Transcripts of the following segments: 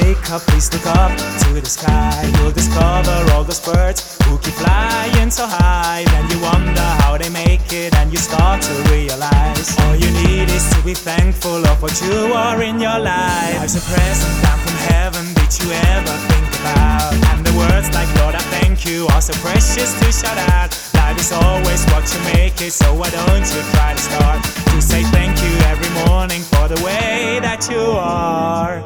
wake up, please look up to the sky. You'll discover all those birds who keep flying so high. Then you wonder how they make it, and you start to realize all you need is to be thankful of what you are in your life. Life's a present down from heaven, did you ever think about? And the words like Lord I thank you are so precious to shout out. Life is always what you make it, so why don't you try to start to say thank you every morning for the way that you are.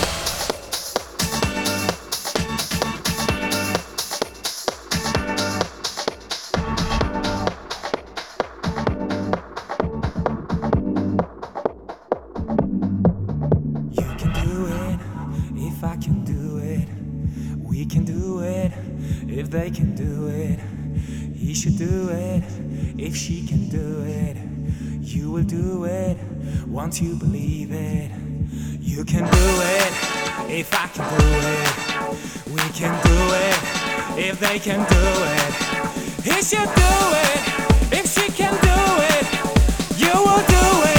You can do it if I can do it. We can do it if they can do it. He should do it if she can do it. You will do it once you believe it. You can do it if I can do it. We can do it if they can do it. He should do it if she can do it. You will do it